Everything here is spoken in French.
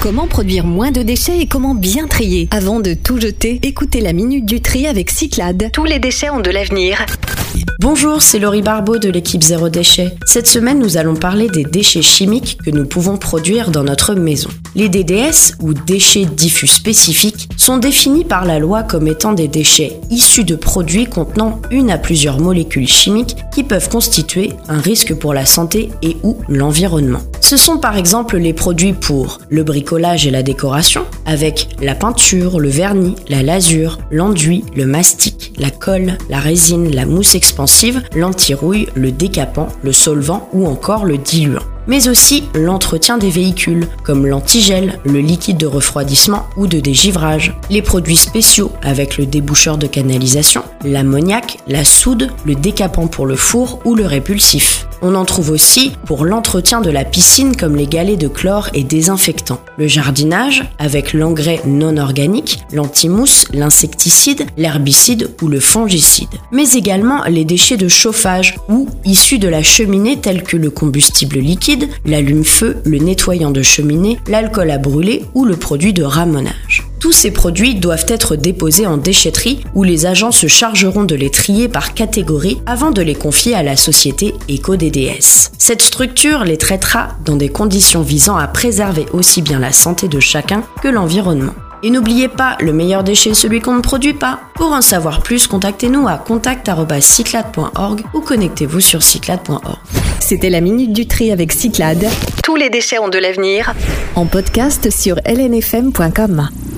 Comment produire moins de déchets et comment bien trier? Avant de tout jeter, écoutez la Minute du Tri avec Cyclades. Tous les déchets ont de l'avenir. Bonjour, c'est Laurie Barbeau de l'équipe Zéro Déchet. Cette semaine, nous allons parler des déchets chimiques que nous pouvons produire dans notre maison. Les DDS, ou déchets diffus spécifiques, sont définis par la loi comme étant des déchets issus de produits contenant une à plusieurs molécules chimiques qui peuvent constituer un risque pour la santé et ou l'environnement. Ce sont par exemple les produits pour le bricolage et la décoration, avec la peinture, le vernis, la lasure, l'enduit, le mastic, la colle, la résine, la mousse expansive, l'anti-rouille, le décapant, le solvant ou encore le diluant. Mais aussi l'entretien des véhicules, comme l'antigel, le liquide de refroidissement ou de dégivrage, les produits spéciaux avec le déboucheur de canalisation, l'ammoniac, la soude, le décapant pour le four ou le répulsif. On en trouve aussi pour l'entretien de la piscine comme les galets de chlore et désinfectants. Le jardinage avec l'engrais non organique, l'antimousse, l'insecticide, l'herbicide ou le fongicide. Mais également les déchets de chauffage ou issus de la cheminée tels que le combustible liquide, l'allume-feu, le nettoyant de cheminée, l'alcool à brûler ou le produit de ramonage. Tous ces produits doivent être déposés en déchetterie où les agents se chargeront de les trier par catégorie avant de les confier à la société EcoDDS. Cette structure les traitera dans des conditions visant à préserver aussi bien la santé de chacun que l'environnement. Et n'oubliez pas, le meilleur déchet est celui qu'on ne produit pas. Pour en savoir plus, contactez-nous à contact@cyclades.org ou connectez-vous sur cyclades.org. C'était la Minute du Tri avec Cyclades. Tous les déchets ont de l'avenir. En podcast sur lnfm.com.